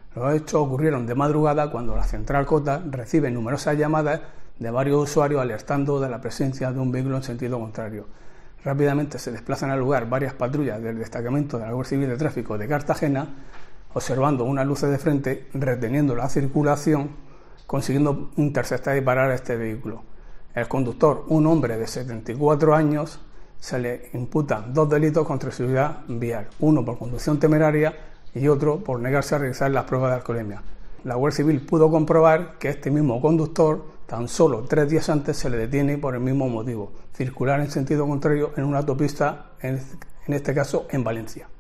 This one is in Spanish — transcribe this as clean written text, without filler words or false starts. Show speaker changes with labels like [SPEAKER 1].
[SPEAKER 1] Los hechos ocurrieron de madrugada cuando la central Cota recibe numerosas llamadas de varios usuarios alertando de la presencia de un vehículo en sentido contrario. Rápidamente se desplazan al lugar varias patrullas del destacamento de la Guardia Civil de Tráfico de Cartagena, observando unas luces de frente, reteniendo la circulación, consiguiendo interceptar y parar a este vehículo. El conductor, un hombre de 74 años, se le imputan 2 delitos contra seguridad vial, uno por conducción temeraria y otro por negarse a realizar las pruebas de alcoholemia. La Guardia Civil pudo comprobar que este mismo conductor, tan solo 3 días antes, se le detiene por el mismo motivo: circular en sentido contrario en una autopista, en este caso en Valencia.